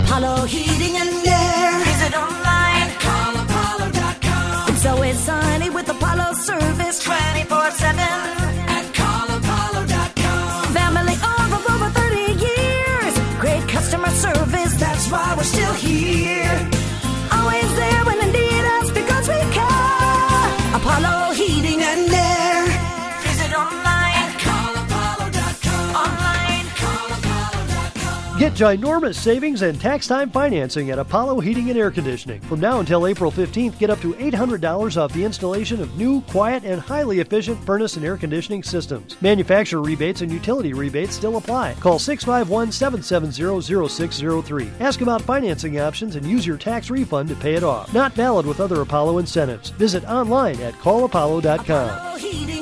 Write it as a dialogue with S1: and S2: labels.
S1: Apollo Heating and Air.
S2: Visit online
S1: at callapollo.com.
S2: It's always sunny with Apollo service 24/7
S1: at callapollo.com.
S2: Family of over 30 years. Great customer service, that's why we're still here. Always there when you need us because we care. Apollo Heating and Air. Visit online
S1: at callapollo.com.
S2: Online
S1: callapollo.com.
S3: Get ginormous savings and tax-time financing at Apollo Heating and Air Conditioning. From now until April 15th, get up to $800 off the installation of new, quiet, and highly efficient furnace and air conditioning systems. Manufacturer rebates and utility rebates still apply. Call 651-770-0603. Ask about financing options and use your tax refund to pay it off. Not valid with other Apollo incentives. Visit online at callapollo.com.
S1: Apollo Heating